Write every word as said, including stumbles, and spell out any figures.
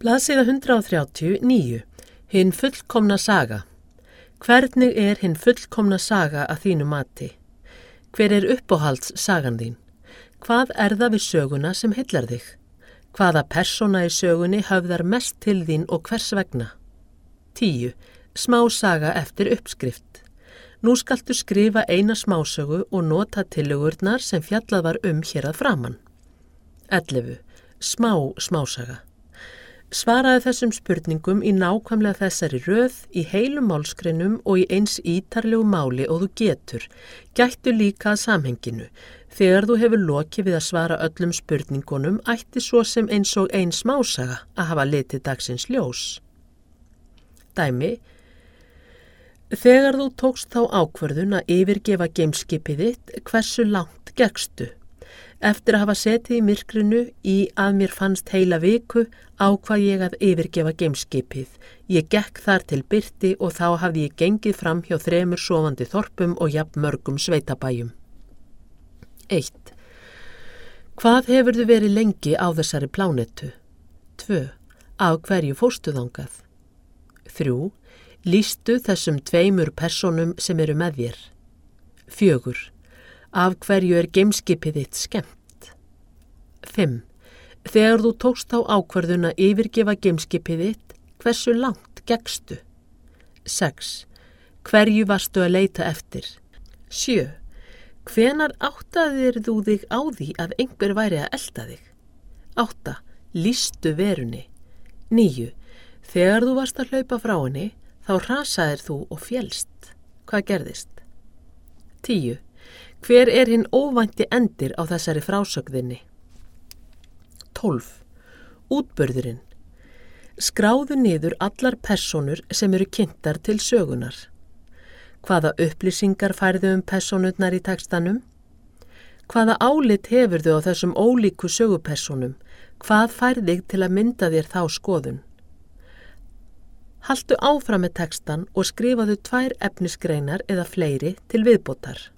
Blaðsíða hundrað þrjátíu og níu. Hinn fullkomna saga. Hvernig er hinn fullkomna saga að þínu mati? Hver er uppáhalds sagan þín? Hvað er það við söguna sem heillar þig? Hvaða persóna í sögunni höfðar mest til þín og hvers vegna? tíu. Smásaga eftir uppskrift. Nú skaltu skrifa eina smásögu og nota tillögurnar sem fjallað var um hér að framan. ellefu. Smá smásaga. Svaraðu þessum spurningum í nákvæmlega þessari röð, í heilum málsgreinum og í eins ítarlegu máli og þú getur. Gættu líka að samhenginu. Þegar þú hefur lokið við að svara öllum spurningunum, ætti svo sem eins og ein smásaga að hafa litið dagsins ljós. Dæmi. Þegar þú tókst þá ákvörðun að yfirgefa geimskipið þitt, hversu langt gekkstu? Eftir að hafa setið í myrkrinu í að mér fannst heila viku, ákvað ég að yfirgefa geimskipið. Ég gekk þar til birti og þá hafði ég gengið fram hjá þremur sofandi þorpum og jafn mörgum sveitabæjum. eitt. Hvað hefurðu verið lengi á þessari plánetu? tvö. Af hverju fórstu þangað? þrjú. Lýstu þessum tveimur persónum sem eru með þér. fjögur. Af hverju er geimskipið þitt skemmt? fimm. Þegar þú tókst þá ákvörðun að yfirgefa geimskipið þitt, hversu langt gekkstu? sex. Hverju varstu að leita eftir? sjö. Hvenær áttaðir þú þig á því að einhver væri að elta þig? átta. Lýstu verunni. níu. Þegar þú varst að hlaupa frá henni, þá hrasaðir þú og félst. Hvað gerðist? tíu. Hver er hinn óvænti endir á þessari frásögðinni? tólf. Útburðurinn. Skráðu niður allar persónur sem eru kynntar til sögunar. Hvaða upplýsingar færðu um persónurnar í textanum? Hvaða álit hefurðu á þessum ólíku sögupersónum? Hvað fær þig til að mynda þér þá skoðun? Haltu áfram með textan og skrifaðu tvær efnisgreinar eða fleiri til viðbótar.